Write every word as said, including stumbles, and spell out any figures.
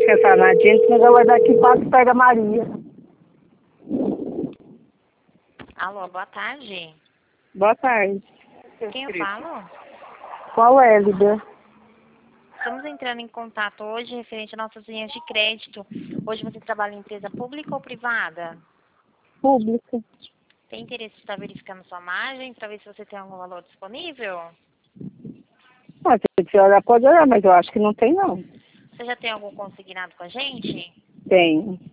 descansar na gente, mas ela daqui quase pega a Maria. Alô, boa tarde. Boa tarde. Quem eu falo? Qual é, Lida? Estamos entrando em contato hoje referente a nossas linhas de crédito. Hoje você trabalha em empresa pública ou privada? Pública. Tem interesse em estar verificando sua margem para ver se você tem algum valor disponível? Ah, se você olhar, pode olhar, mas eu acho que não tem, não. Você já tem algum consignado com a gente? Tem.